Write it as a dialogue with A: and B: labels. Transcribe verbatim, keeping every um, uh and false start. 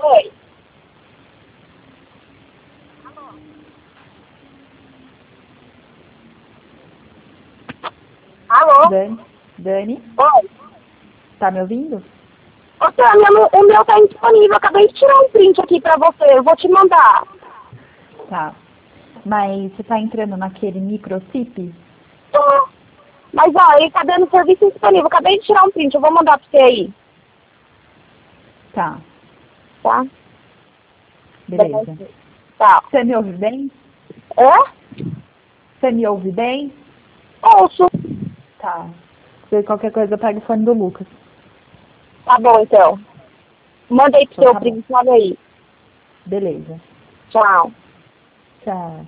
A: Oi. Alô?
B: Dani? Dani?
A: Oi.
B: Tá me ouvindo?
A: Ô, Tânia, no- o meu tá indisponível. Eu acabei de tirar um print aqui pra você. Eu vou te mandar.
B: Tá. Mas você tá entrando naquele microcip?
A: Tô. Mas, ó, ele tá dando serviço indisponível. Eu acabei de tirar um print. Eu vou mandar pra você aí.
B: Tá.
A: Tá?
B: Beleza.
A: Tá.
B: Você me ouve bem?
A: É?
B: Você me ouve bem?
A: Ouço.
B: Tá. Se qualquer coisa, pega o fone do Lucas.
A: Tá bom, então. Manda aí pro
B: Então
A: seu
B: tá bom.
A: print. Olha aí.
B: Beleza.
A: Tchau.
B: Tchau.